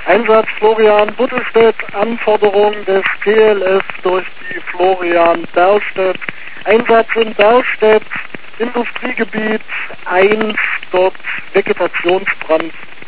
Einsatz Florian Buttelstedt, Anforderung des TLS durch die Florian Berlstedt. Einsatz in Berlstedt, Industriegebiet 1, dort Vegetationsbrand